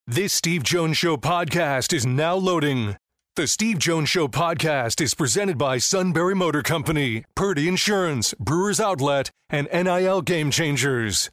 This Steve Jones Show podcast is now loading. The Steve Jones Show podcast is presented by Sunbury Motor Company, Purdy Insurance, Brewers Outlet, and NIL Game Changers.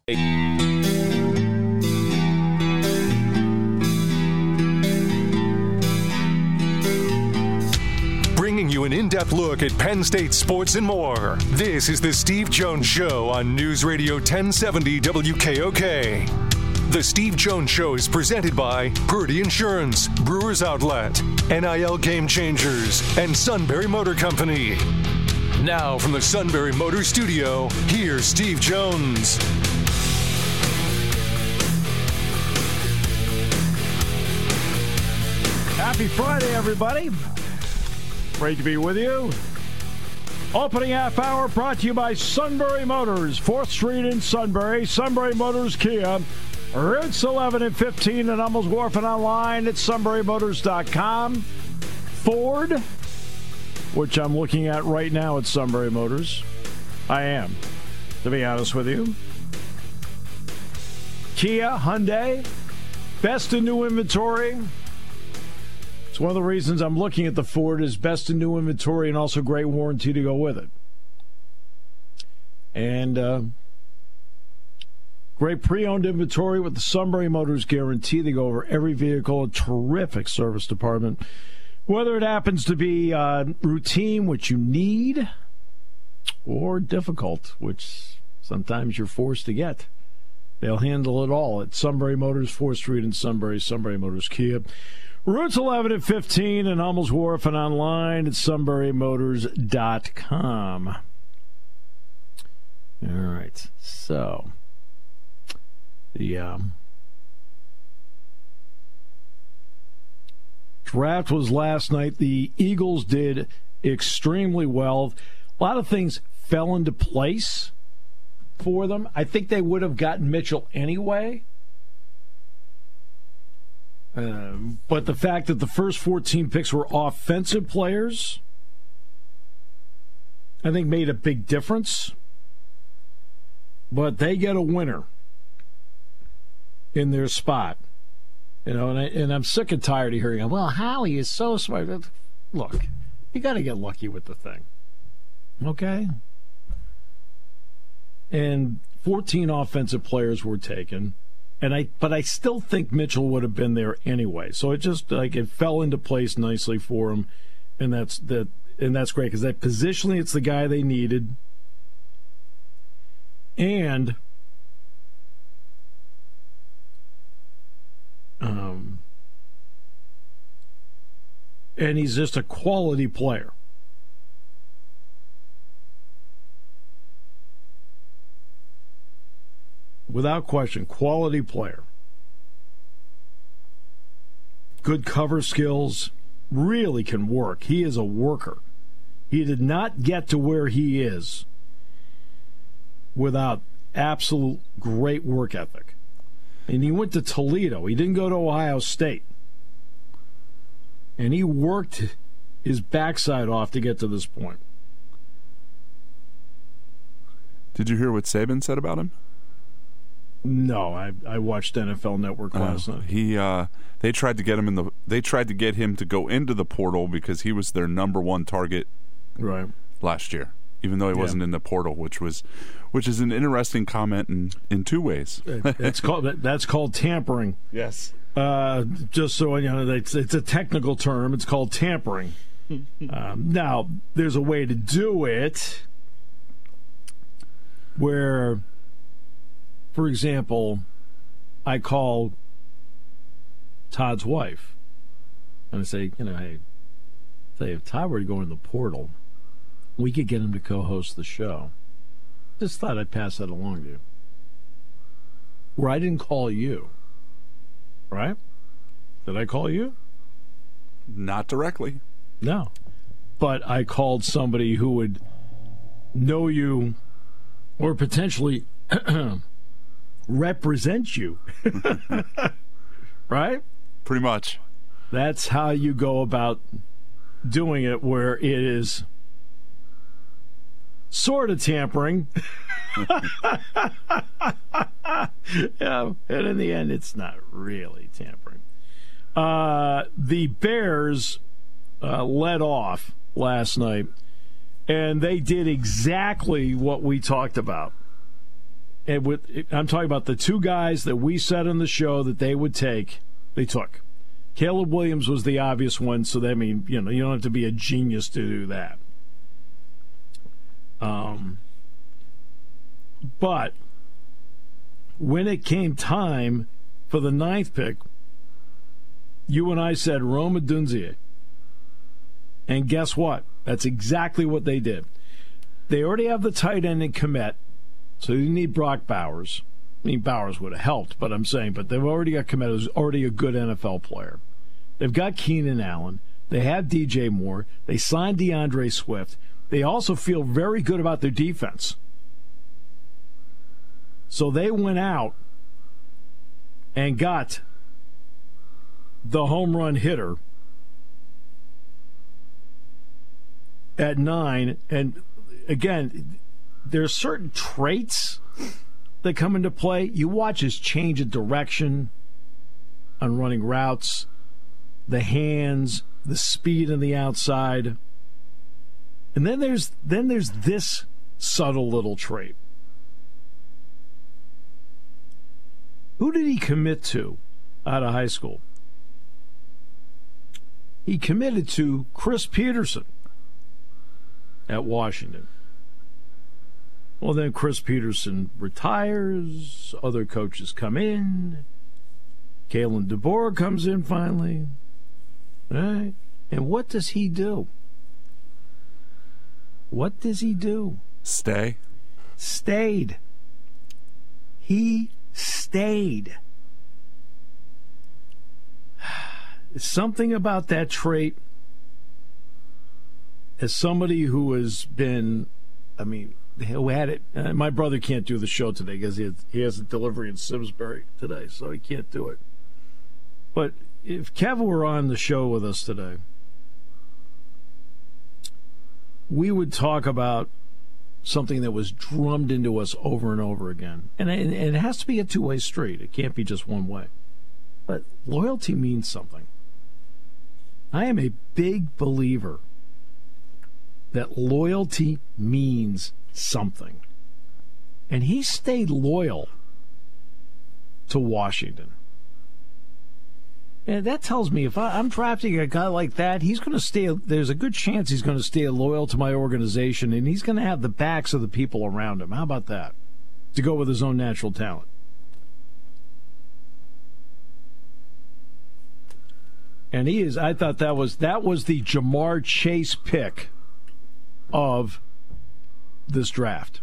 Bringing you an in-depth look at Penn State sports and more. This is the Steve Jones Show on News Radio 1070 WKOK. The Steve Jones Show is presented by Purdy Insurance, Brewers Outlet, NIL Game Changers, and Sunbury Motor Company. Now from the Sunbury Motor Studio, here's Steve Jones. Happy Friday, everybody. Great to be with you. Opening half hour brought to you by Sunbury Motors, 4th Street in Sunbury. Sunbury Motors Kia. Routes 11 and 15 at Hummels Wharf and online at sunburymotors.com. Ford, which I'm looking at right now at Sunbury Motors. I am, to be honest with you. Kia, Hyundai, best in new inventory. It's one of the reasons I'm looking at the Ford is best in new inventory and also great warranty to go with it. And great pre-owned inventory with the Sunbury Motors guarantee. They go over every vehicle. A terrific service department. Whether it happens to be routine, which you need, or difficult, which sometimes you're forced to get. They'll handle it all at Sunbury Motors, 4th Street in Sunbury, Sunbury Motors Kia. Routes 11 and 15 in Hummels Wharf and online at sunburymotors.com. All right, so the draft was last night. The Eagles did extremely well. A lot of things fell into place for them. I think they would have gotten Mitchell anyway. But the fact that the first 14 picks were offensive players, I think made a big difference. But they get a winner in their spot. You know, and I'm sick and tired of hearing, well, Howie is so smart. Look, you got to get lucky with the thing. Okay? And 14 offensive players were taken. But I still think Mitchell would have been there anyway. So it just it fell into place nicely for him, and that's great because that positionally it's the guy they needed, and he's just a quality player. Without question, quality player. Good cover skills, really can work. He is a worker. He did not get to where he is without absolute great work ethic. And he went to Toledo. He didn't go to Ohio State. And he worked his backside off to get to this point. Did you hear what Saban said about him? No, I watched NFL Network last night. They tried to get him they tried to get him to go into the portal because he was their number one target last year, even though he wasn't in the portal, which is an interesting comment in two ways. That's called tampering. Yes. Just so you know, it's a technical term. It's called tampering. Now, there's a way to do it where, for example, I call Todd's wife and I say, hey, if Todd were to go in the portal, we could get him to co-host the show. Just thought I'd pass that along to you. Where I didn't call you, right? Did I call you? Not directly. No. But I called somebody who would know you or potentially represent you. Right? Pretty much. That's how you go about doing it, where it is sort of tampering. Yeah, and in the end, it's not really tampering. The Bears led off last night, and they did exactly what we talked about. And I'm talking about the two guys that we said on the show that they would take. They took. Caleb Williams was the obvious one, so that means you don't have to be a genius to do that. But when it came time for the 9th pick, you and I said Rome Odunze. And guess what? That's exactly what they did. They already have the tight end in commit, so you need Brock Bowers. I mean, Bowers would have helped, but I'm saying, but they've already got Kmet, who's already a good NFL player. They've got Keenan Allen. They have DJ Moore. They signed DeAndre Swift. They also feel very good about their defense. So they went out and got the home run hitter at 9. And again, there's certain traits that come into play. You watch his change of direction on running routes, the hands, the speed on the outside. And then there's this subtle little trait. Who did he commit to out of high school? He committed to Chris Peterson at Washington. Well, then Chris Peterson retires. Other coaches come in. Kalen DeBoer comes in finally. Right? And what does he do? What does he do? Stayed. He stayed. Something about that trait, as somebody who has been, who had it. My brother can't do the show today because he has a delivery in Simsbury today, so he can't do it. But if Kev were on the show with us today, we would talk about something that was drummed into us over and over again. And it has to be a two-way street. It can't be just one way. But loyalty means something. I am a big believer that loyalty means something. And he stayed loyal to Washington. And that tells me if I'm drafting a guy like that, he's going to stay. There's a good chance he's going to stay loyal to my organization, and he's going to have the backs of the people around him. How about that? To go with his own natural talent. And he is. I thought that was the Jamar Chase pick of this draft,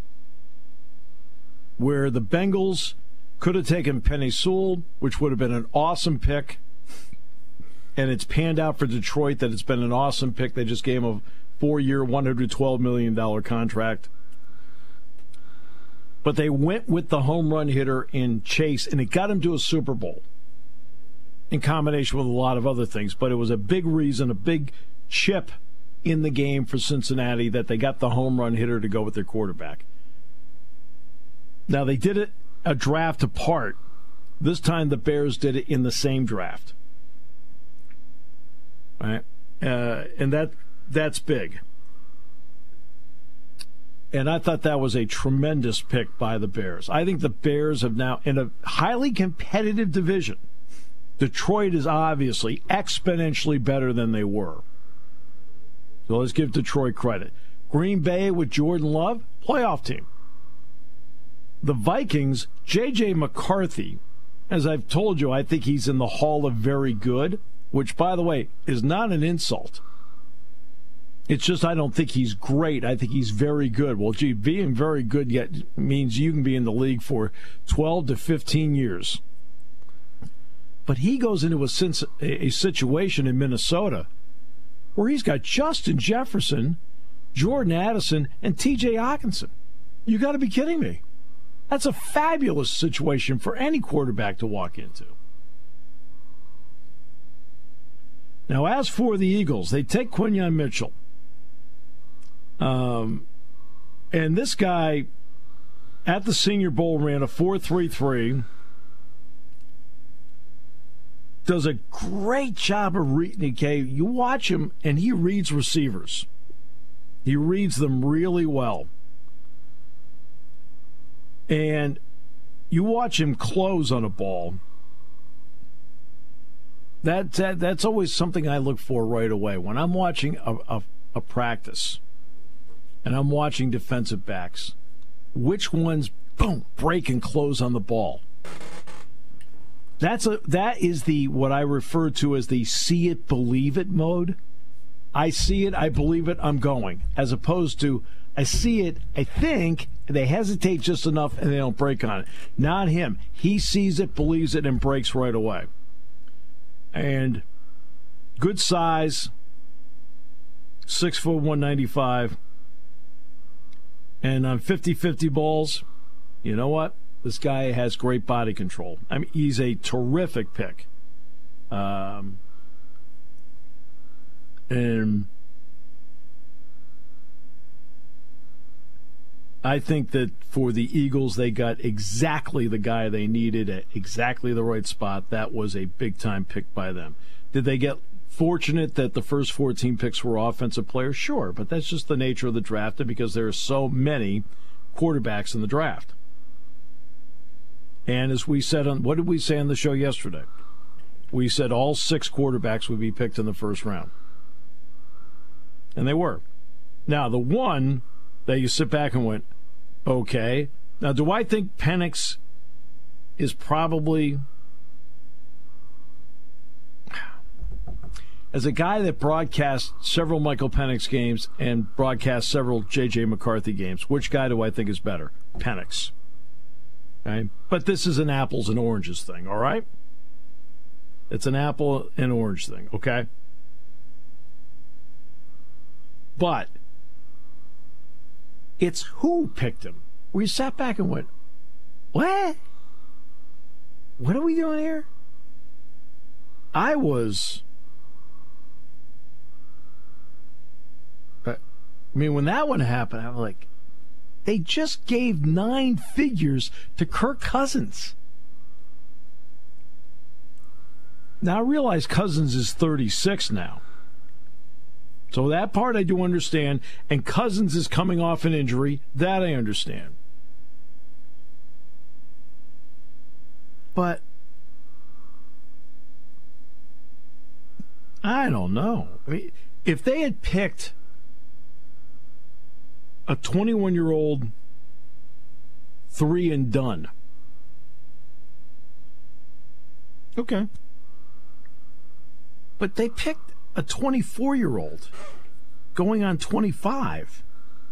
where the Bengals could have taken Penei Sewell, which would have been an awesome pick. And it's panned out for Detroit that it's been an awesome pick. They just gave him a 4-year, $112 million contract. But they went with the home run hitter in Chase, and it got him to a Super Bowl in combination with a lot of other things. But it was a big reason, a big chip in the game for Cincinnati that they got the home run hitter to go with their quarterback. Now, they did it a draft apart. This time the Bears did it in the same draft. Right? And that's big. And I thought that was a tremendous pick by the Bears. I think the Bears have now, in a highly competitive division, Detroit is obviously exponentially better than they were. So let's give Detroit credit. Green Bay with Jordan Love, playoff team. The Vikings, J.J. McCarthy, as I've told you, I think he's in the Hall of Very Good, which, by the way, is not an insult. It's just I don't think he's great. I think he's very good. Well, gee, being very good yet means you can be in the league for 12 to 15 years. But he goes into a situation in Minnesota where he's got Justin Jefferson, Jordan Addison, and T.J. Hockenson. You got to be kidding me. That's a fabulous situation for any quarterback to walk into. Now, as for the Eagles, they take Quinyon Mitchell. And this guy at the Senior Bowl ran a 4.33. does a great job of reading. Okay, you watch him, and he reads receivers. He reads them really well. And you watch him close on a ball. That's always something I look for right away. When I'm watching a practice and I'm watching defensive backs, which ones, boom, break and close on the ball. That is what I refer to as the see it, believe it mode. I see it, I believe it, I'm going. As opposed to, I see it, I think, they hesitate just enough and they don't break on it. Not him. He sees it, believes it, and breaks right away. And good size, 6', 195. And on 50-50 balls, you know what? This guy has great body control. I mean, he's a terrific pick. And I think that for the Eagles, they got exactly the guy they needed at exactly the right spot. That was a big-time pick by them. Did they get fortunate that the first 14 picks were offensive players? Sure, but that's just the nature of the draft, and because there are so many quarterbacks in the draft. And as we said what did we say on the show yesterday? We said all 6 quarterbacks would be picked in the first round. And they were. Now, the one that you sit back and went, okay. Now, do I think Penix is probably, as a guy that broadcast several Michael Penix games and broadcast several J.J. McCarthy games, which guy do I think is better? Penix. Okay? But this is an apples and oranges thing, all right? It's an apple and orange thing, okay? But it's who picked him. We sat back and went, what? What are we doing here? I mean, when that one happened, I was like, they just gave 9 figures to Kirk Cousins. Now, I realize Cousins is 36 now. So that part I do understand. And Cousins is coming off an injury. That I understand. But I don't know. I mean, if they had picked a 21-year-old 3 and done, okay. But they picked a 24-year-old going on 25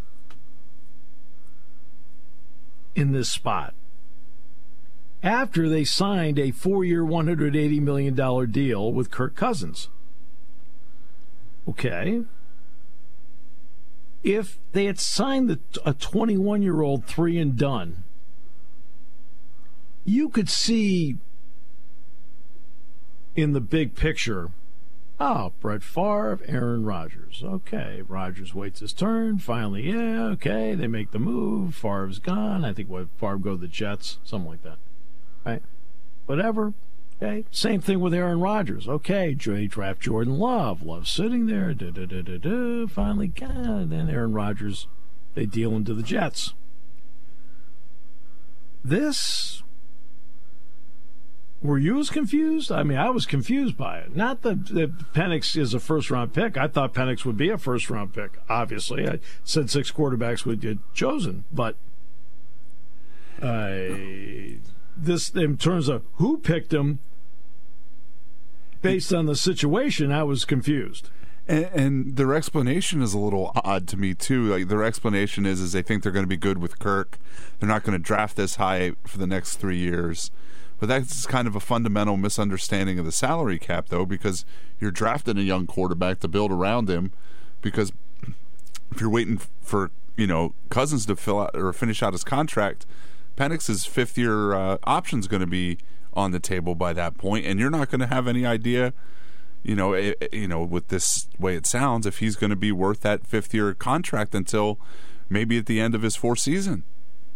in this spot after they signed a 4-year, $180 million deal with Kirk Cousins. Okay. If they had signed a 21-year-old 3 and done, you could see in the big picture, oh, Brett Favre, Aaron Rodgers. Okay, Rodgers waits his turn. Finally, yeah, okay, they make the move. Favre's gone. I think Favre go to the Jets, something like that. Right? Whatever. Okay. Same thing with Aaron Rodgers. Okay, draft Jordan Love. Love sitting there. Finally, God. Then Aaron Rodgers, they deal him to the Jets. This. Were you as confused? I mean, I was confused by it. Not that Penix is a first-round pick. I thought Penix would be a first-round pick, obviously. I said 6 quarterbacks would get chosen. But this, in terms of who picked him, based on the situation, I was confused. And their explanation is a little odd to me, too. Like, their explanation is they think they're going to be good with Kirk. They're not going to draft this high for the next 3 years. But that's kind of a fundamental misunderstanding of the salary cap, though, because you're drafting a young quarterback to build around him. Because if you're waiting for, Cousins to fill out or finish out his contract, Penix's 5th-year option is going to be on the table by that point, and you're not going to have any idea, with this way it sounds, if he's going to be worth that 5th-year contract until maybe at the end of his 4th season.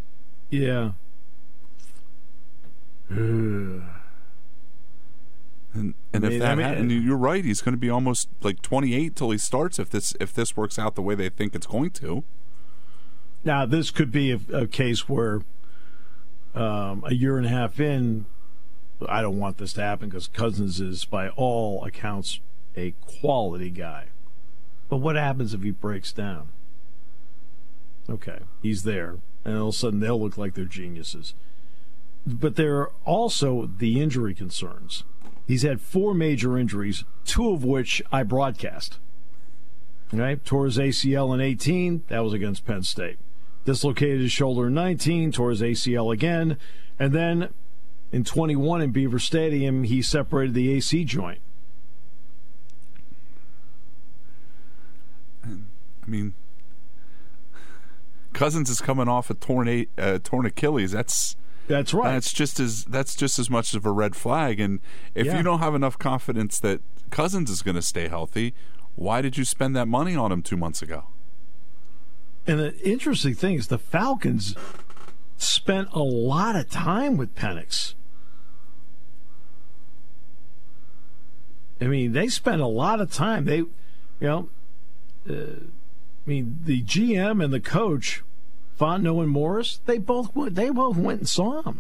Yeah. And you're right. He's going to be almost like 28 till he starts if this works out the way they think it's going to. Now, this could be a case where a year and a half in, I don't want this to happen because Cousins is, by all accounts, a quality guy. But what happens if he breaks down? Okay, he's there, and all of a sudden they'll look like they're geniuses. But there are also the injury concerns. He's had 4 major injuries, 2 of which I broadcast. Right? Tore his ACL in 18. That was against Penn State. Dislocated his shoulder in 19. Tore his ACL again. And then in 21 in Beaver Stadium, he separated the AC joint. I mean, Cousins is coming off a torn Achilles. That's right. That's just as much of a red flag. And if you don't have enough confidence that Cousins is going to stay healthy, why did you spend that money on him 2 months ago? And the interesting thing is the Falcons spent a lot of time with Penix. I mean, they spent a lot of time. The GM and the coach, Fontenot and Morris, they both went and saw him.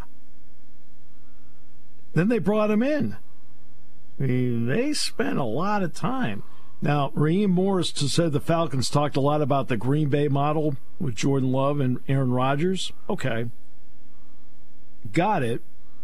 Then they brought him in. I mean, they spent a lot of time. Now, Raheem Morris said the Falcons talked a lot about the Green Bay model with Jordan Love and Aaron Rodgers. Okay. Got it.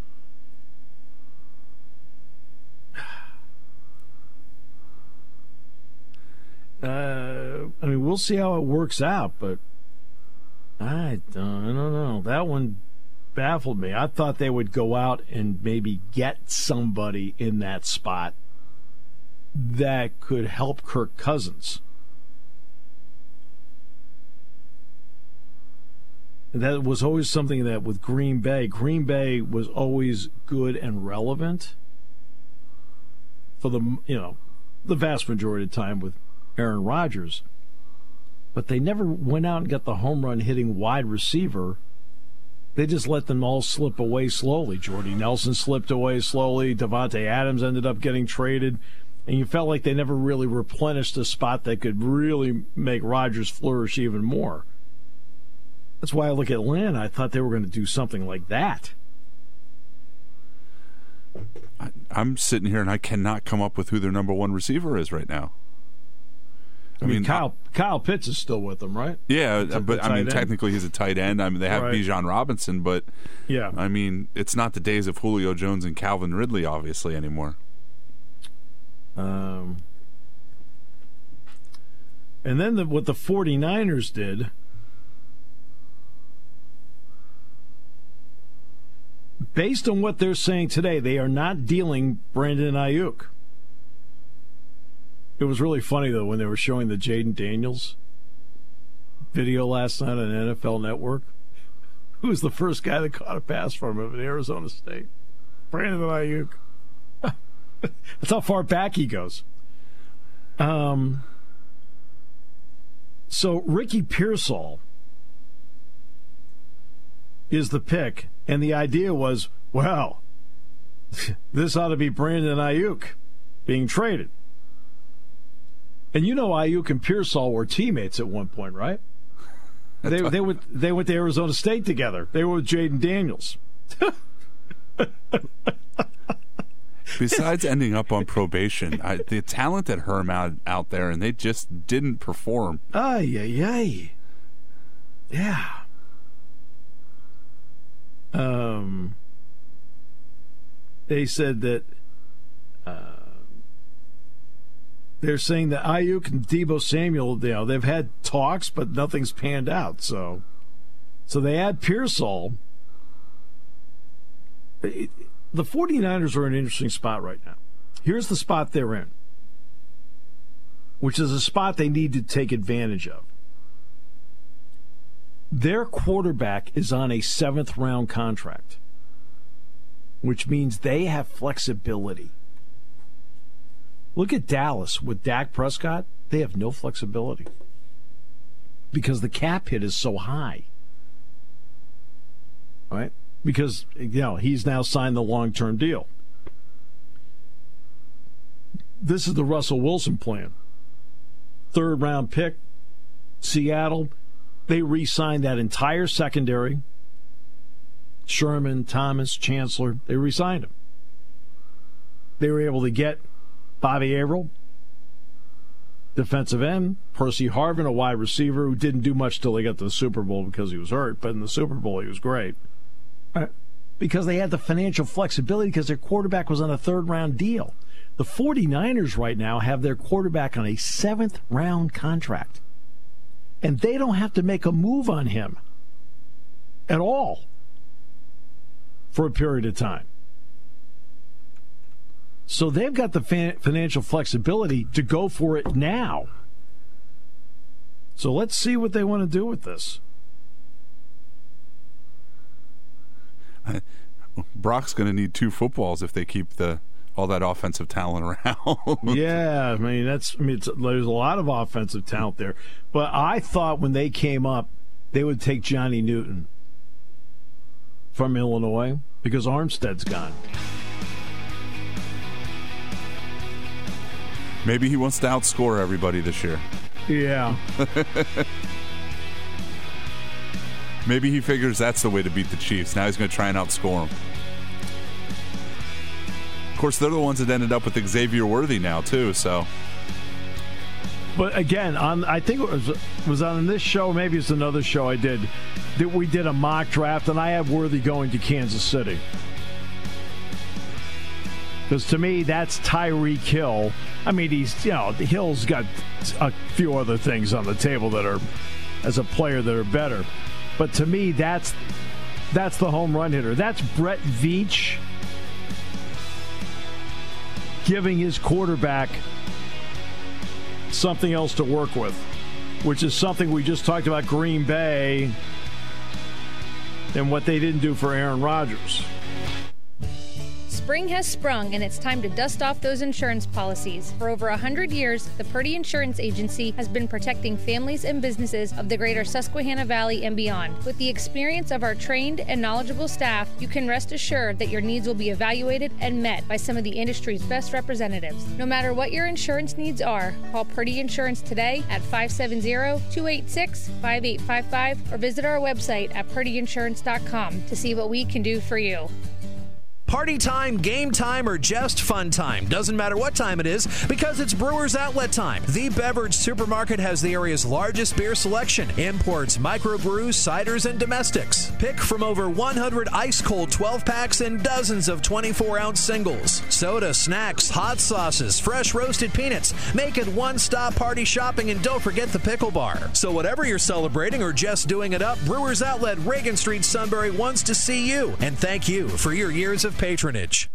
I mean, we'll see how it works out, but I don't know. That one baffled me. I thought they would go out and maybe get somebody in that spot that could help Kirk Cousins. That was always something that with Green Bay was always good and relevant for the vast majority of the time with Aaron Rodgers. But they never went out and got the home run hitting wide receiver. They just let them all slip away slowly. Jordy Nelson slipped away slowly. Davante Adams ended up getting traded. And you felt like they never really replenished a spot that could really make Rodgers flourish even more. That's why I look at Atlanta. I thought they were going to do something like that. I'm sitting here and I cannot come up with who their number one receiver is right now. I mean, Kyle Pitts is still with them, right? Yeah, but I mean, technically he's a tight end. I mean, they have Bijan Robinson, but yeah, I mean, it's not the days of Julio Jones and Calvin Ridley, obviously, anymore. And then what the 49ers did, based on what they're saying today, they are not dealing Brandon Ayuk. It was really funny, though, when they were showing the Jaden Daniels video last night on NFL Network. Who was the first guy that caught a pass from him at Arizona State? Brandon Ayuk. That's how far back he goes. So Ricky Pearsall is the pick, and the idea was, well, this ought to be Brandon Ayuk being traded. And you know Ayuk and Pearsall were teammates at one point, right? They went to Arizona State together. They were with Jaden Daniels. Besides ending up on probation, the talent at Herm out there, and they just didn't perform. Yeah. They said that they're saying that Ayuk and Deebo Samuel, they've had talks, but nothing's panned out. So they add Pearsall. The 49ers are in an interesting spot right now. Here's the spot they're in, which is a spot they need to take advantage of. Their quarterback is on a 7th-round contract, which means they have flexibility. Look at Dallas with Dak Prescott. They have no flexibility because the cap hit is so high. All right? Because he's now signed the long-term deal. this is the Russell Wilson plan. 3rd-round pick, Seattle. They re-signed that entire secondary. Sherman, Thomas, Chancellor, they re-signed him. They were able to get Bobby Averill, defensive end, Percy Harvin, a wide receiver who didn't do much till they got to the Super Bowl because he was hurt, but in the Super Bowl he was great. Because they had the financial flexibility because their quarterback was on a 3rd-round deal. The 49ers right now have their quarterback on a 7th-round contract. And they don't have to make a move on him at all for a period of time. So they've got the financial flexibility to go for it now. So let's see what they want to do with this. Brock's going to need 2 footballs if they keep all that offensive talent around. Yeah, there's a lot of offensive talent there. But I thought when they came up, they would take Johnny Newton from Illinois because Armstead's gone. Maybe he wants to outscore everybody this year. Yeah. Maybe he figures that's the way to beat the Chiefs. Now he's going to try and outscore them. Of course, they're the ones that ended up with Xavier Worthy now, too, so. But again, I think it was on this show, maybe it's another show I did, that we did a mock draft, and I have Worthy going to Kansas City. Because to me, that's Tyreek Hill. Hill's got a few other things on the table that are, as a player, that are better. But to me, that's the home run hitter. That's Brett Veach giving his quarterback something else to work with, which is something we just talked about Green Bay and what they didn't do for Aaron Rodgers. Spring has sprung, and it's time to dust off those insurance policies. For over 100 years, the Purdy Insurance Agency has been protecting families and businesses of the greater Susquehanna Valley and beyond. With the experience of our trained and knowledgeable staff, you can rest assured that your needs will be evaluated and met by some of the industry's best representatives. No matter what your insurance needs are, call Purdy Insurance today at 570-286-5855 or visit our website at purdyinsurance.com to see what we can do for you. Party time, game time, or just fun time. Doesn't matter what time it is because it's Brewers Outlet time. The beverage supermarket has the area's largest beer selection. Imports, microbrews, ciders, and domestics. Pick from over 100 ice-cold 12-packs and dozens of 24-ounce singles. Soda, snacks, hot sauces, fresh roasted peanuts. Make it one-stop party shopping, and don't forget the pickle bar. So whatever you're celebrating or just doing it up, Brewers Outlet, Reagan Street, Sunbury wants to see you. And thank you for your years of patronage.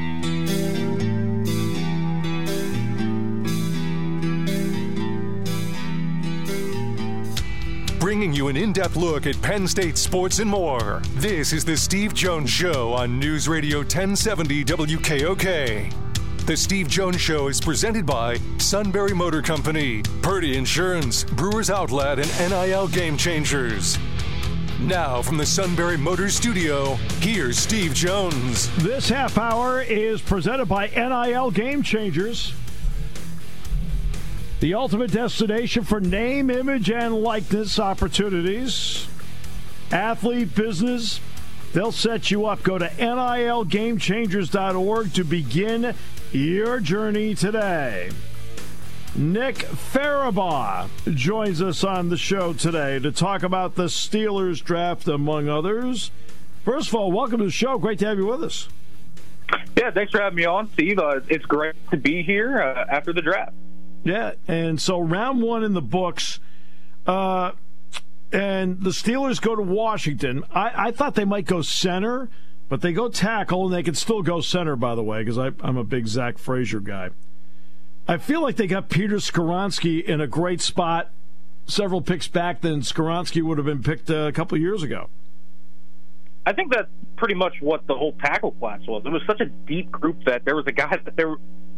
Bringing you an in-depth look at Penn State sports and more. This is the Steve Jones Show on News Radio 1070 WKOK. The Steve Jones Show is presented by Sunbury Motor Company, Purdy Insurance, Brewers Outlet, and NIL Game Changers. Now, from the Sunbury Motors Studio, here's Steve Jones. This half hour is presented by NIL Game Changers, the ultimate destination for name, image, and likeness opportunities. Athlete, business, they'll set you up. Go to NILGameChangers.org to begin your journey today. Nick Farabaugh joins us on the show today to talk about the Steelers draft, among others. First of all, welcome to the show. Great to have you with us. Yeah, thanks for having me on, Steve. It's great to be here after the draft. Yeah, and so round one in the books, and the Steelers go to Washington. I thought they might go center, but they go tackle, and they can still go center, by the way, because I'm a big Zach Frazier guy. I feel like they got Peter Skoronski in a great spot several picks back than Skoronski would have been picked a couple of years ago. I think that's pretty much what the whole tackle class was. It was such a deep group that there was a guy that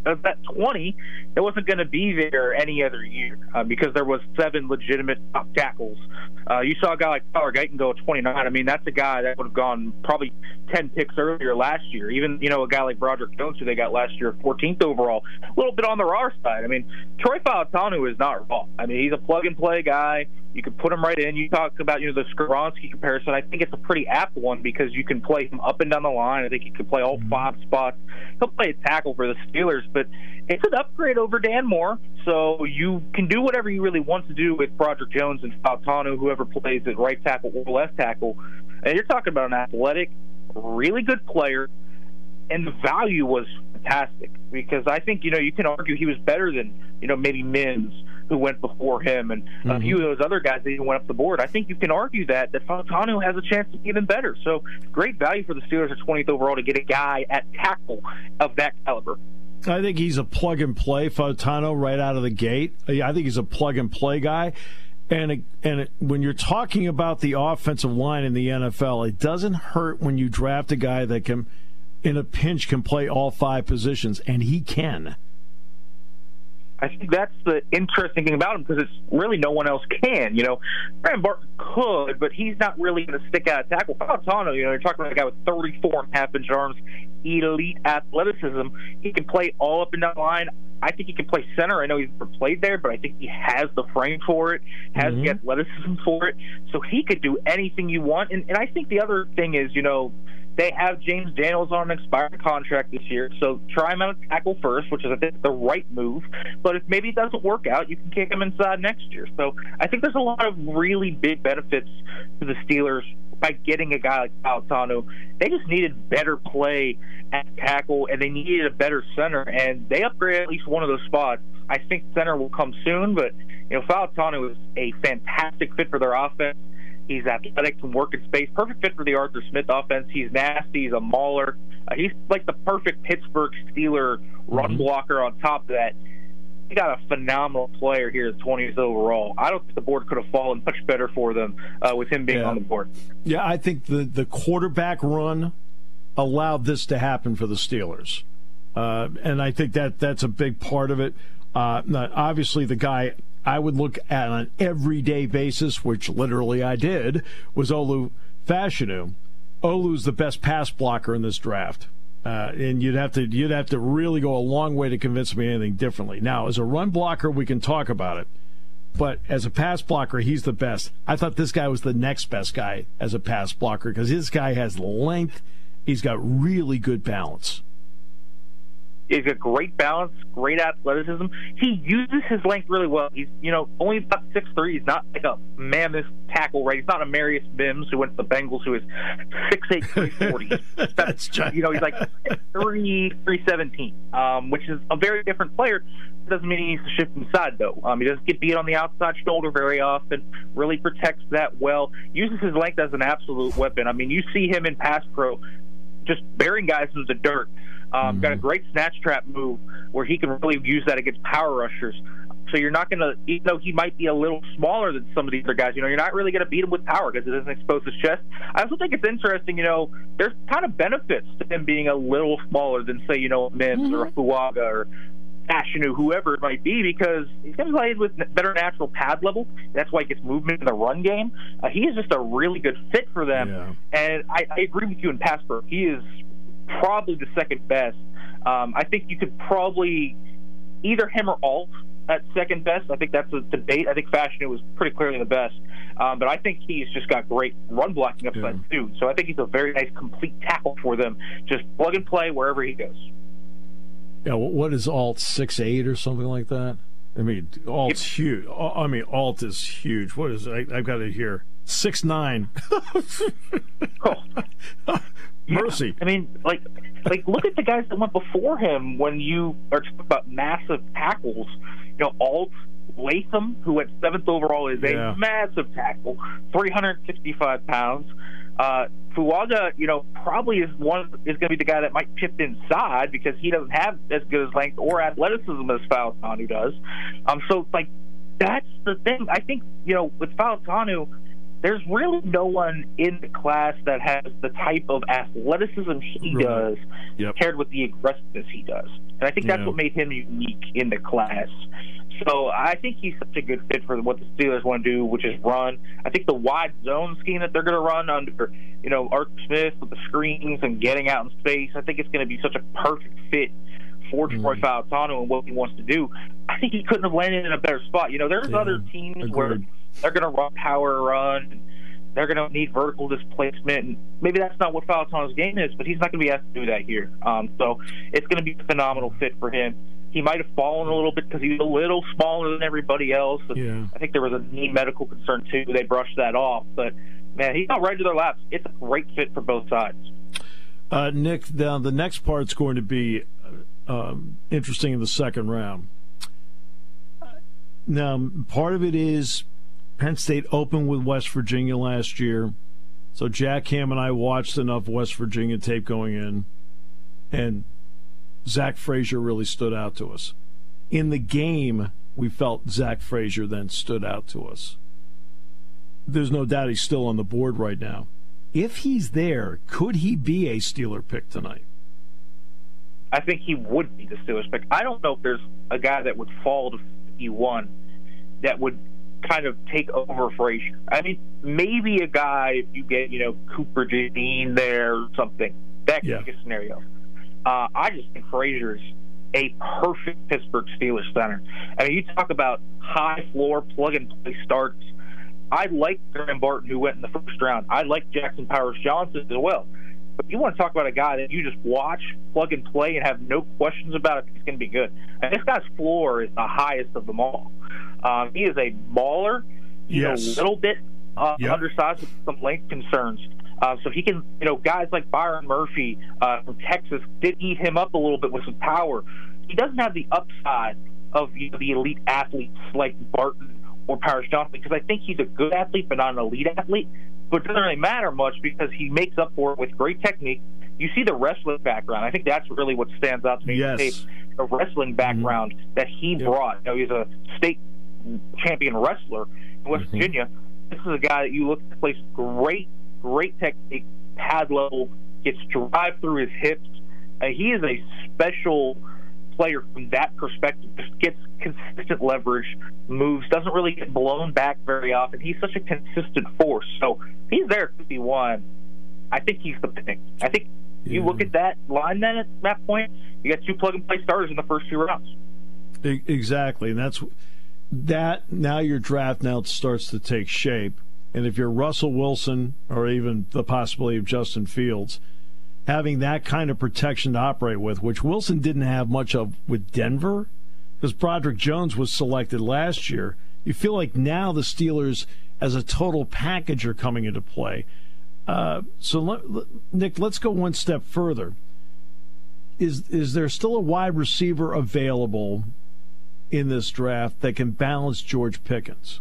that 20, it wasn't going to be there any other year because there was 7 legitimate top tackles. You saw a guy like Tyler Guyton go at 29. I mean, that's a guy that would have gone probably 10 picks earlier last year. Even, a guy like Broderick Jones, who they got last year, 14th overall, a little bit on the raw side. I mean, Troy Fautanu is not raw. I mean, he's a plug-and-play guy. You can put him right in. You talk about, the Skoronski comparison. I think it's a pretty apt one because you can play him up and down the line. I think he can play all 5 spots. He'll play a tackle for the Steelers, but it's an upgrade over Dan Moore. So you can do whatever you really want to do with Broderick Jones and Fautanu, whoever plays at right tackle or left tackle. And you're talking about an athletic, really good player, and the value was fantastic because I think, you can argue he was better than, maybe Mims, who went before him, and a few of those other guys that even went up the board. I think you can argue that Fautanu has a chance to be even better. So great value for the Steelers at 20th overall to get a guy at tackle of that caliber. I think he's a plug-and-play, Fautanu, right out of the gate. I think he's a plug-and-play guy. And when you're talking about the offensive line in the NFL, it doesn't hurt when you draft a guy that can, in a pinch, can play all 5 positions, and he can. I think that's the interesting thing about him because it's really no one else can. Brandon Barton could, but he's not really going to stick out a tackle. Fautanu, you're talking about a guy with 34.5-inch arms, elite athleticism. He can play all up and down the line. I think he can play center. I know he's never played there, but I think he has the frame for it, has the athleticism for it. So he could do anything you want. And I think the other thing is, they have James Daniels on an expiring contract this year, so try him out at tackle first, which is, I think, the right move. But if maybe it doesn't work out, you can kick him inside next year. So I think there's a lot of really big benefits to the Steelers by getting a guy like Fautanu. They just needed better play at tackle, and they needed a better center, and they upgraded at least one of those spots. I think center will come soon, but Fautanu is a fantastic fit for their offense. He's athletic, can work in space. Perfect fit for the Arthur Smith offense. He's nasty. He's a mauler. He's like the perfect Pittsburgh Steeler run blocker on top of that. He got a phenomenal player here at 20th overall. I don't think the board could have fallen much better for them with him being on the board. Yeah, I think the quarterback run allowed this to happen for the Steelers. And I think that's a big part of it. Obviously, the guy I would look at on an everyday basis, which literally I did, was Olu Fashanu. Olu's the best pass blocker in this draft. And you'd have to really go a long way to convince me anything differently. Now, as a run blocker, we can talk about it. But as a pass blocker, he's the best. I thought this guy was the next best guy as a pass blocker because this guy has length. He's got really good balance. He's got great balance, great athleticism. He uses his length really well. He's, only about 6'3". He's not like a mammoth tackle, right? He's not a Marius Mims who went to the Bengals who is 6'8", 340. That's he's like 317, which is a very different player. It doesn't mean he needs to shift inside, though. He doesn't get beat on the outside shoulder very often, really protects that well, uses his length as an absolute weapon. I mean, you see him in pass pro just burying guys into the dirt. Got a great snatch trap move where he can really use that against power rushers. So you're not going to, even though he might be a little smaller than some of these other guys, you're not really going to beat him with power because it doesn't expose his chest. I also think it's interesting, there's kind of benefits to him being a little smaller than, say, Mims or Fuaga or Fashanu, whoever it might be, because he's going to play with better natural pad level. That's why he gets movement in the run game. He is just a really good fit for them. Yeah. And I agree with you in pass pro. He is probably the second best. I think you could probably either him or Alt at second best. I think that's a debate. I think Fashanu was pretty clearly the best. But I think he's just got great run blocking upside too. So I think he's a very nice complete tackle for them. Just plug and play wherever he goes. Yeah, what is Alt, 6'8" or something like that? I mean, Alt's huge. I mean, Alt is huge. What is it? I've got it here. 6'9". Mercy. I mean, like look at the guys that went before him when you are talking about massive tackles. Alt, Latham, who at 7th overall is a massive tackle, 365 pounds. Fuaga, probably is going to be the guy that might chip inside because he doesn't have as good as length or athleticism as Fautanu does. So that's the thing. I think, with Fautanu, there's really no one in the class that has the type of athleticism he does, paired with the aggressiveness he does. And I think that's what made him unique in the class. So I think he's such a good fit for what the Steelers want to do, which is run. I think the wide zone scheme that they're going to run under, Art Smith with the screens and getting out in space, I think it's going to be such a perfect fit for Troy Fautanu and what he wants to do. I think he couldn't have landed in a better spot. There's other teams where they're going to run power run, and they're going to need vertical displacement, and maybe that's not what Fautanu's game is, but he's not going to be asked to do that here. So it's going to be a phenomenal fit for him. He might have fallen a little bit because he's a little smaller than everybody else. I think there was a knee medical concern, too. They brushed that off. But, man, he's not right to their laps. It's a great fit for both sides. Nick, the next part's going to be interesting in the second round. Now, part of it is Penn State opened with West Virginia last year. So Jack Ham and I watched enough West Virginia tape going in, and Zach Frazier really stood out to us. In the game, we felt Zach Frazier then stood out to us. There's no doubt he's still on the board right now. If he's there, could he be a Steeler pick tonight? I think he would be the Steelers pick. I don't know if there's a guy that would fall to 51 that would kind of take over Frazier. I mean, maybe a guy, if you get, Cooper Dean there or something, that could be a scenario. I just think Frazier's a perfect Pittsburgh Steelers center. I mean, you talk about high floor, plug-and-play starts. I like Graham Barton, who went in the first round. I like Jackson Powers Johnson as well. But you want to talk about a guy that you just watch, plug and play, and have no questions about if he's going to be good. And this guy's floor is the highest of them all. He is a mauler. He's a little bit undersized with some length concerns. So he can, guys like Byron Murphy from Texas did eat him up a little bit with some power. He doesn't have the upside of the elite athletes like Barton or Powers Johnson, because I think he's a good athlete but not an elite athlete. But it doesn't really matter much because he makes up for it with great technique. You see the wrestling background. I think that's really what stands out to me. Yes. The wrestling background that he brought. He's a state champion wrestler in West Virginia. This is a guy that you look at plays great technique, pad level, gets drive through his hips. He is a special player from that perspective. Just gets consistent leverage, moves, doesn't really get blown back very often. He's such a consistent force. So if he's there at 51, I think he's the pick. I think you look at that line then at that point, you got two plug-and-play starters in the first two rounds. Exactly, and that's that. Now your draft now starts to take shape. And if you're Russell Wilson or even the possibility of Justin Fields, having that kind of protection to operate with, which Wilson didn't have much of with Denver, because Broderick Jones was selected last year, you feel like now the Steelers as a total package are coming into play. Nick, let's go one step further. Is there still a wide receiver available in this draft that can balance George Pickens?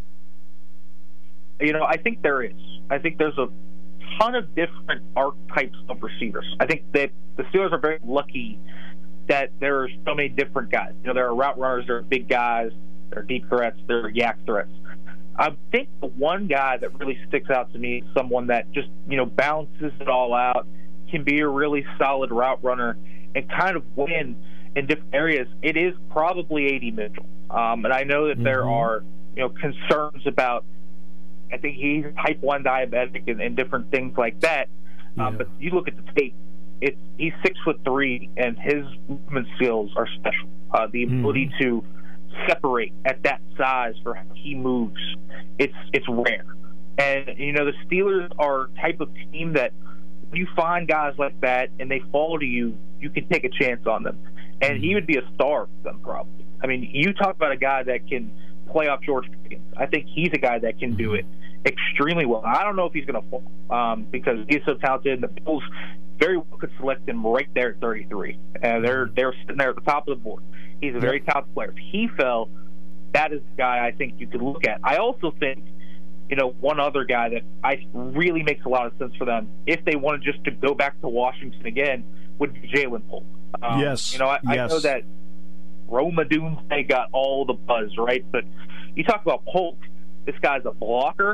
I think there is. I think there's a ton of different archetypes of receivers. I think that the Steelers are very lucky that there are so many different guys. There are route runners, there are big guys, there are deep threats, there are yak threats. I think the one guy that really sticks out to me is someone that just, balances it all out, can be a really solid route runner, and kind of win in different areas. It is probably A.D. Mitchell. And I know that there are, concerns about, I think he's type 1 diabetic and different things like that. But you look at the tape, he's 6'3", and his movement skills are special. The ability to separate at that size for how he moves, it's rare. And the Steelers are a type of team that when you find guys like that and they fall to you, you can take a chance on them. And he would be a star for them probably. I mean, you talk about a guy that can play off George Pickens. I think he's a guy that can do it extremely well. I don't know if he's going to fall because he's so talented, and the Bills very well could select him right there at 33. And they're sitting there at the top of the board. He's a very talented player. If he fell, that is the guy I think you could look at. I also think, one other guy that I really makes a lot of sense for them, if they wanted just to go back to Washington again, would be Jalen Polk. I know that Rome Odunze got all the buzz, right? But you talk about Polk, this guy's a blocker.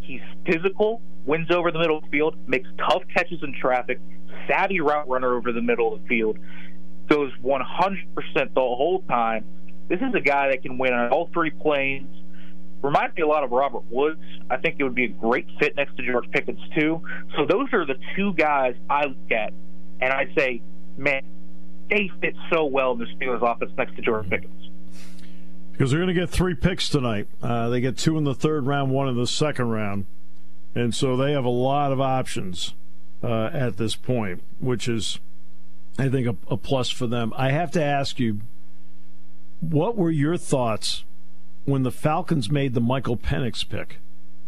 He's physical, wins over the middle of the field, makes tough catches in traffic, savvy route runner over the middle of the field, goes 100% the whole time. This is a guy that can win on all three planes. Reminds me a lot of Robert Woods. I think it would be a great fit next to George Pickens, too. So those are the two guys I look at, and I say, man, they fit so well in the Steelers' offense next to George Pickens. Because they're going to get 3 picks tonight. They get 2 in the third round, 1 in the second round. And so they have a lot of options at this point, which is, I think, a plus for them. I have to ask you, what were your thoughts when the Falcons made the Michael Penix pick?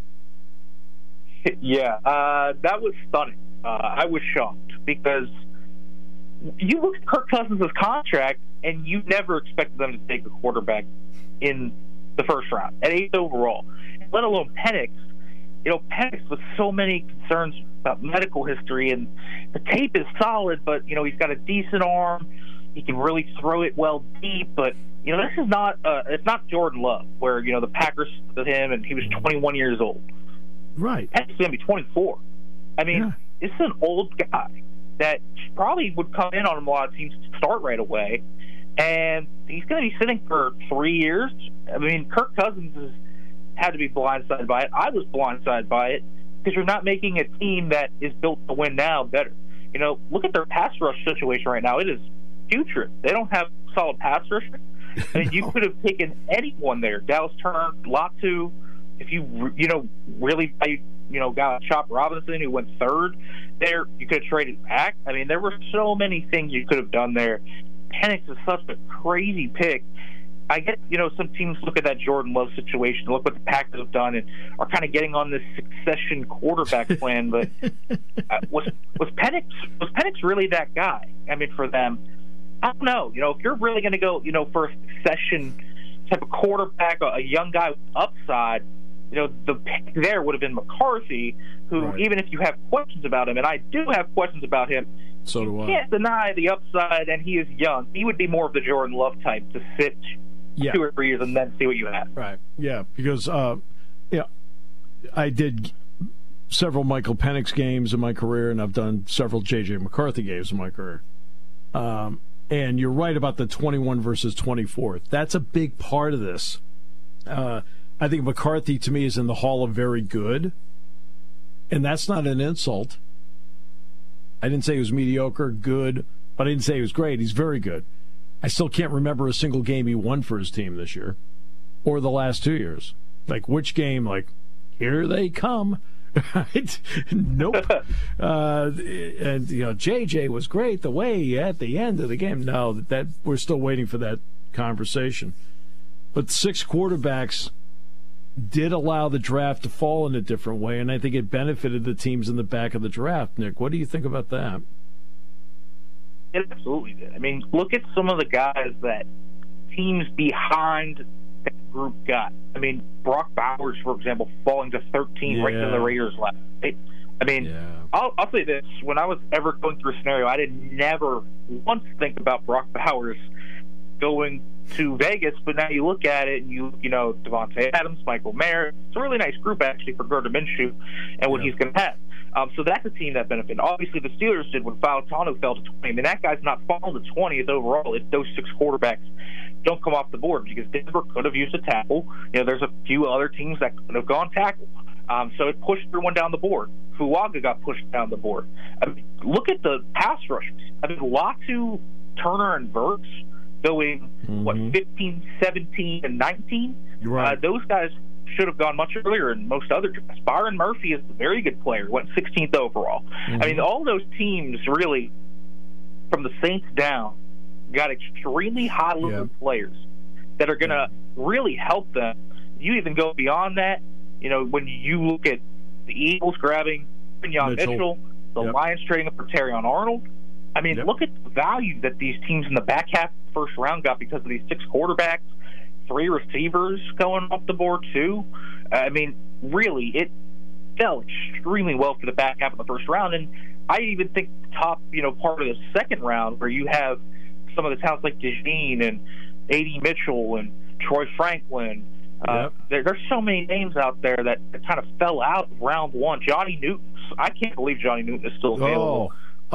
Yeah, that was stunning. I was shocked because you look at Kirk Cousins' contract, and you never expected them to take a quarterback in the first round at 8th overall, let alone Penix. You know, Penix with so many concerns about medical history, and the tape is solid, but, you know, he's got a decent arm. He can really throw it well deep, but, you know, this is not it's not Jordan Love, where, you know, the Packers with him, and he was 21 years old. Right. Penix is going to be 24. I mean, This is an old guy that probably would come in on a lot of teams to start right away, and he's going to be sitting for 3 years. I mean, Kirk Cousins has had to be blindsided by it. I was blindsided by it because you're not making a team that is built to win now better. You know, look at their pass rush situation right now. It is putrid. They don't have solid pass rush. I mean, you could have taken anyone there. Dallas Turner, Latu. If you really, got Chop Robinson, who went third there, you could have traded back. I mean, there were so many things you could have done there. Penix is such a crazy pick. I get, some teams look at that Jordan Love situation, look what the Packers have done, and are kind of getting on this succession quarterback plan. But was Penix really that guy? I mean, for them, I don't know. If you're really going to go, for a succession type of quarterback, a young guy with upside, the pick there would have been McCarthy, who, right, even if you have questions about him, and I do have questions about him, so do I. You can't deny the upside, and he is young. He would be more of the Jordan Love type to sit 2 or 3 years and then see what you have. Right. Yeah, because I did several Michael Penix games in my career, and I've done several J.J. McCarthy games in my career. And you're right about the 21 versus 24. That's a big part of this. I think McCarthy, to me, is in the Hall of Very Good, and that's not an insult. I didn't say he was mediocre, good, but I didn't say he was great. He's very good. I still can't remember a single game he won for his team this year or the last 2 years. Like, which game, like, here they come. Right? Nope. And, JJ was great the way at the end of the game. No, that we're still waiting for that conversation. But 6 quarterbacks did allow the draft to fall in a different way, and I think it benefited the teams in the back of the draft. Nick, what do you think about that? It absolutely did. I mean, look at some of the guys that teams behind that group got. I mean, Brock Bowers, for example, falling to 13 right to the Raiders left. I mean, I'll say this. When I was ever going through a scenario, I did never once think about Brock Bowers going to Vegas, but now you look at it and Devontae Adams, Michael Mayer. It's a really nice group, actually, for Gardner Minshew and what he's going to have. So that's a team that benefited. Obviously, the Steelers did when Fautanu fell to 20. I mean, that guy's not fallen to 20th overall if those 6 quarterbacks don't come off the board, because Denver could have used a tackle. There's a few other teams that could have gone tackle. So it pushed everyone down the board. Fuaga got pushed down the board. I mean, look at the pass rushers. I mean, Latu, Turner, and Verts going, 15, 17, and 19? Right. Those guys should have gone much earlier in most other drafts. Byron Murphy is a very good player, went 16th overall. I mean, all those teams really, from the Saints down, got extremely high-level players that are going to really help them. You even go beyond that. When you look at the Eagles grabbing Quinyon Mitchell, the Lions trading up for Terrion Arnold. I mean, look at the value that these teams in the back half of the first round got because of these 6 quarterbacks, 3 receivers going off the board too. I mean, really, it fell extremely well for the back half of the first round. And I even think the top, part of the second round, where you have some of the talents like DeJean and A.D. Mitchell and Troy Franklin, There's so many names out there that kind of fell out of round one. Johnny Newton. I can't believe Johnny Newton is still available.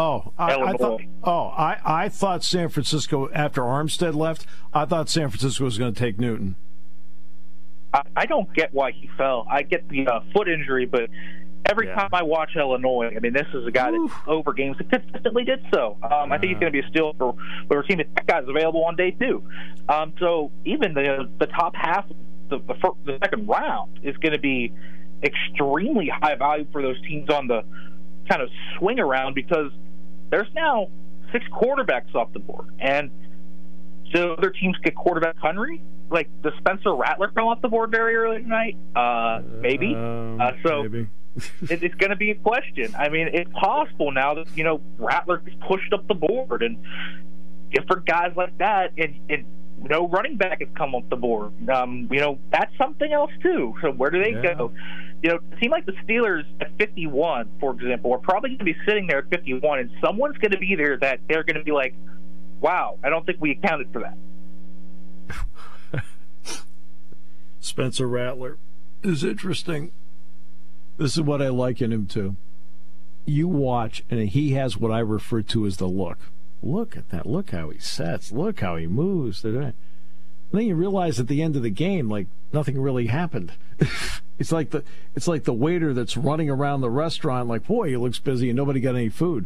I thought San Francisco, after Armstead left, I thought San Francisco was going to take Newton. I don't get why he fell. I get the foot injury, but every time I watch Illinois, I mean, this is a guy that over games and consistently did so. I think he's going to be a steal for whatever team that guy's available on day two. So even the top half of the second round is going to be extremely high value for those teams on the kind of swing around, because there's now 6 quarterbacks off the board, and so other teams get quarterback hungry. Like, does Spencer Rattler come off the board very early tonight? Maybe. Maybe. It's going to be a question. I mean, it's possible now that, Rattler is pushed up the board, and different guys like that, and no running back has come off the board. That's something else, too. So where do they go? A team like the Steelers at 51, for example, are probably going to be sitting there at 51, and someone's going to be there that they're going to be like, wow, I don't think we accounted for that. Spencer Rattler is interesting. This is what I liken him to. You watch, and he has what I refer to as the look. Look at that. Look how he sets. Look how he moves. And then you realize at the end of the game, like, nothing really happened. It's like the waiter that's running around the restaurant like, boy, he looks busy and nobody got any food.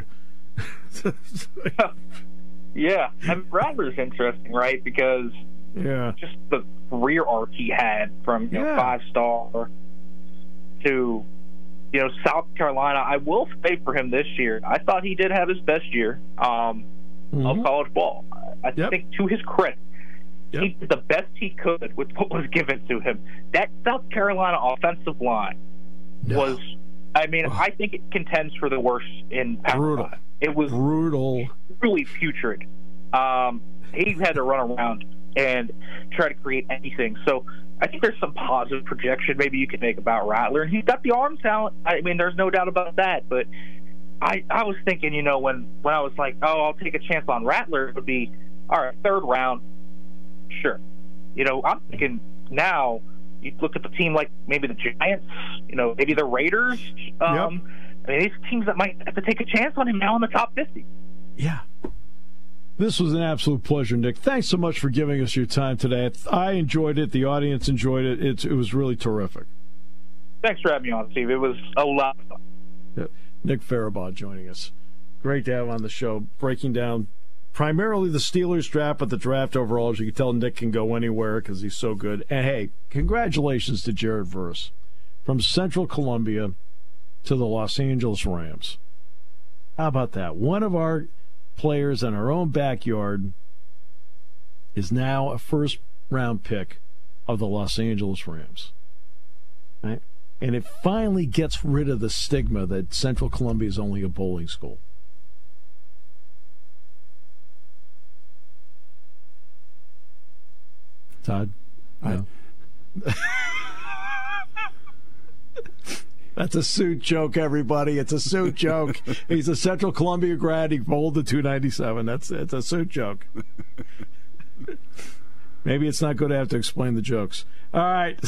Yeah. I mean, Rattler's interesting, right? Because just the career arc he had from 5-star to South Carolina. I will say for him this year, I thought he did have his best year of college ball. I think, to his credit, he did the best he could with what was given to him. That South Carolina offensive line was, I think it contends for the worst in Power 5. It was brutal, really putrid. He had to run around and try to create anything. So I think there's some positive projection maybe you could make about Rattler. And he's got the arm talent. I mean, there's no doubt about that. But I was thinking, when I was like, oh, I'll take a chance on Rattler, it would be, all right, third round, sure. I'm thinking now you look at the team like maybe the Giants, maybe the Raiders. I mean, these teams that might have to take a chance on him now in the top 50. Yeah. This was an absolute pleasure, Nick. Thanks so much for giving us your time today. I enjoyed it. The audience enjoyed it. It was really terrific. Thanks for having me on, Steve. It was a lot of fun. Yeah. Nick Farabaugh joining us. Great to have him on the show, breaking down primarily the Steelers draft, but the draft overall. As you can tell, Nick can go anywhere because he's so good. And, hey, congratulations to Jared Verse from Central Columbia to the Los Angeles Rams. How about that? One of our players in our own backyard is now a first-round pick of the Los Angeles Rams. Right? And it finally gets rid of the stigma that Central Columbia is only a bowling school. Todd? No. That's a suit joke, everybody. It's a suit joke. He's a Central Columbia grad. He bowled the 297. It's a suit joke. Maybe it's not good to have to explain the jokes. All right.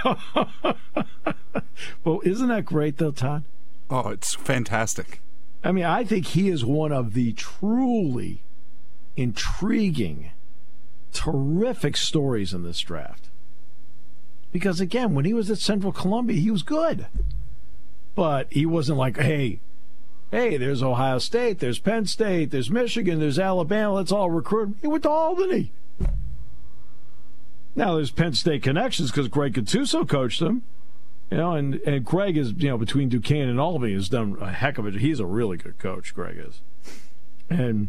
Well, isn't that great, though, Todd? Oh, it's fantastic. I mean, I think he is one of the truly intriguing, terrific stories in this draft. Because, again, when he was at Central Columbia, he was good. But he wasn't like, hey, there's Ohio State, there's Penn State, there's Michigan, there's Alabama, let's all recruit. He went to Albany. Now there's Penn State connections because Greg Gattuso coached him. And Greg is, between Duquesne and Albany has done a heck of it. He's a really good coach, Greg is. And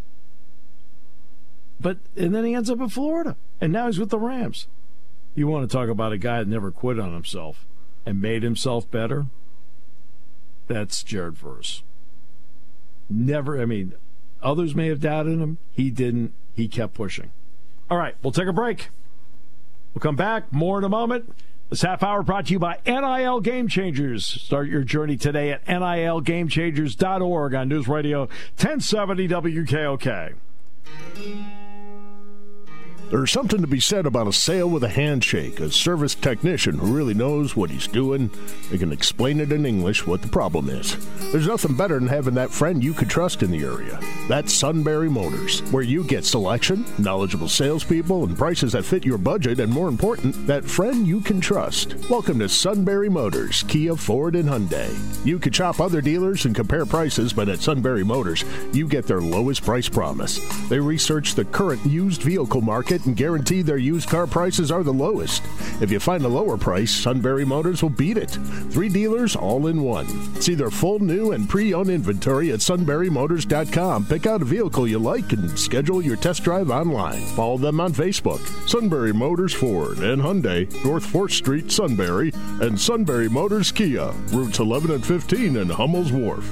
then he ends up in Florida. And now he's with the Rams. You want to talk about a guy that never quit on himself and made himself better? That's Jared Verse. Never, others may have doubted him. He didn't. He kept pushing. All right, we'll take a break. We'll come back. More in a moment. This half hour brought to you by NIL Game Changers. Start your journey today at nilgamechangers.org on News Radio 1070 WKOK. There's something to be said about a sale with a handshake, a service technician who really knows what he's doing. They can explain it in English what the problem is. There's nothing better than having that friend you could trust in the area. That's Sunbury Motors, where you get selection, knowledgeable salespeople, and prices that fit your budget, and more important, that friend you can trust. Welcome to Sunbury Motors, Kia, Ford, and Hyundai. You could shop other dealers and compare prices, but at Sunbury Motors, you get their lowest price promise. They research the current used vehicle market and guarantee their used car prices are the lowest. If you find a lower price, Sunbury Motors will beat it. 3 dealers all in one. See their full new and pre-owned inventory at sunburymotors.com. Pick out a vehicle you like and schedule your test drive online. Follow them on Facebook. Sunbury Motors Ford and Hyundai, North 4th Street, Sunbury, and Sunbury Motors Kia, routes 11 and 15 in Hummel's Wharf.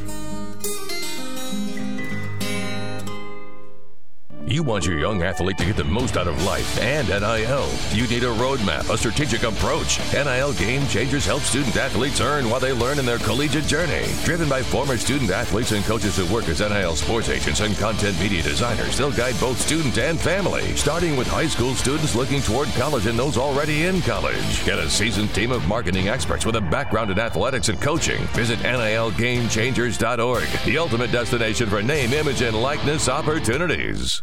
You want your young athlete to get the most out of life and NIL. You need a roadmap, a strategic approach. NIL Game Changers help student athletes earn while they learn in their collegiate journey. Driven by former student athletes and coaches who work as NIL sports agents and content media designers, they'll guide both student and family, starting with high school students looking toward college and those already in college. Get a seasoned team of marketing experts with a background in athletics and coaching. Visit NILGameChangers.org, the ultimate destination for name, image, and likeness opportunities.